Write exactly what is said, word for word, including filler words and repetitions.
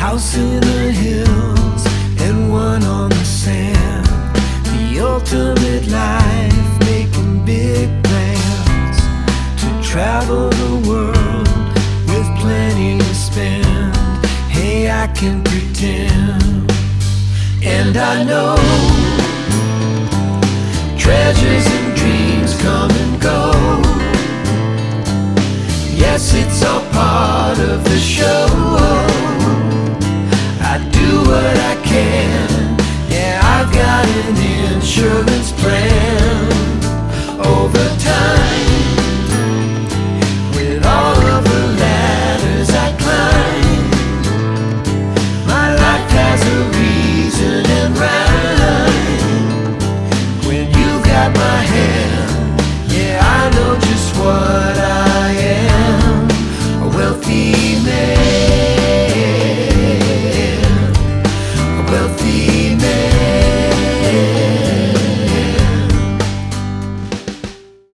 house in the hills and one on the sand. The ultimate life, making big plans to travel the world with plenty to spend. Hey, I can pretend, and I know treasures and dreams come and go. Yes, it's all part of the show.